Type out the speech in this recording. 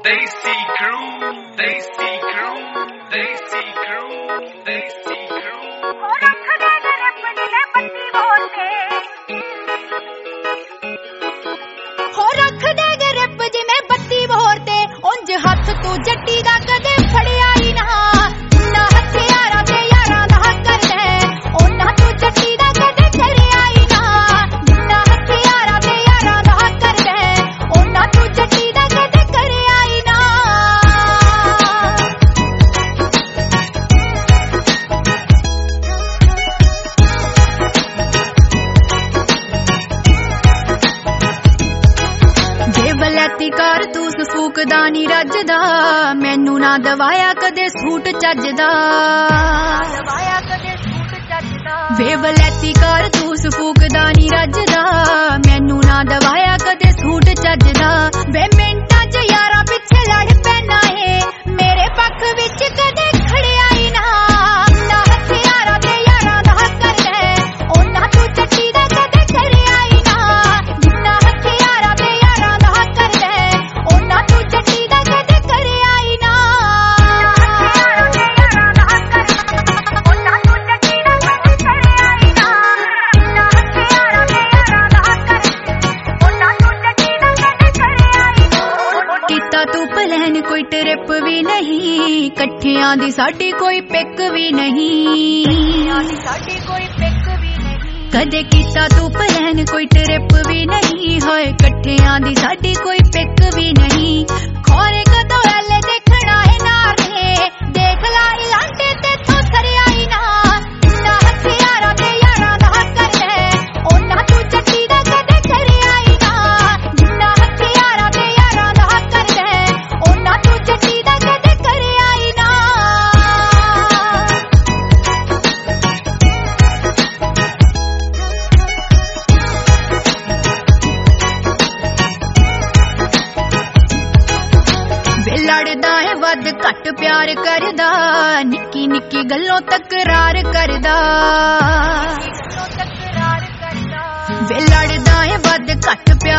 Desi Crew, Desi Crew, Desi Crew, Desi Crew. हो रख दे रब जिने बत्ती बोलते, हो रख दे रब जिने बत्ती बोलते, उंज हथ तू जट्टी दा कदे फड़िया ही ना, ना हथियारा ते यारा दा कर दे, ओना तू जट्टी दा कदे करिया ही ना, ना हथियारा ते यारा दा कर दे, ओना तू जट्टी दा कदे करिया ही ना। बलैती कारतूस फूकदा नी रजदा, मैनू ना दवाया कदे सूट चजदा, वे बलैती कारतूस फूकदा नी रजदा, मैनू ना दवाया कदे सूट चजदा, वे मिंटा च यारा पिछे लड़ पैना है, मेरे पक्ष विच कदे खड़िया ही ना, ना हथियारा ते यारा दा कर दे, ओना तू चट्टी दा कदे करिया ही ना, जिन्ना हथियारा ते यारा दा कर दे, ओना तू चट्टी दा कदे करिया ही ना, हथियारा ते यारा दा कर दे, ओना तू चट्टी दा कदे करिया ही ना, जिन्ना हथियारा ते यारा दा कर दे, ओना तू चट्टी दा कदे करिया ही ना। कीता तू प्लान कोई ट्रिप भी नहीं, कट्ठियां दी साडी कोई पिक भी नहीं, कदे कीता तू प्लान कोई ट्रिप भी नहीं, होए कट्ठियां दी साडी कोई पिक भी नहीं, खोरे कदों एले देखना है नार ने, देख ला इलांटे ते थो सरिया ही ना, ना हथियारा ते यारा दा कर दे, ओना तू चट्टी दा कदे करिया ही ना, जिन्ना हथियारा ते यारा दा कर दे, ओना तू चट्टी दा कदे करिया ही ना। वे लड़दा है वध घट प्यार करदा, निक्की निक्की गल्लों तकरार करदा, वे लड़दा है वध घट प्यार